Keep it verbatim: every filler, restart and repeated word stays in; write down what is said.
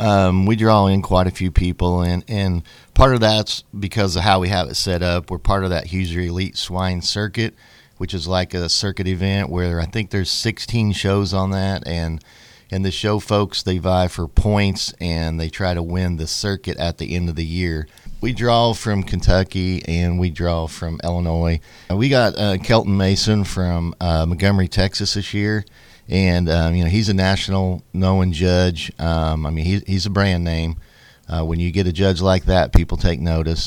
um, we draw in quite a few people, and, and part of that's because of how we have it set up. We're part of that Hoosier Elite Swine Circuit, which is like a circuit event where I think there's sixteen shows on that, and and the show folks, they vie for points, and they try to win the circuit at the end of the year. We draw from Kentucky, and we draw from Illinois. We got uh, Kelton Mason from uh, Montgomery, Texas this year, and um, you know he's a national known judge. Um, I mean, he, he's a brand name. Uh, when you get a judge like that, people take notice.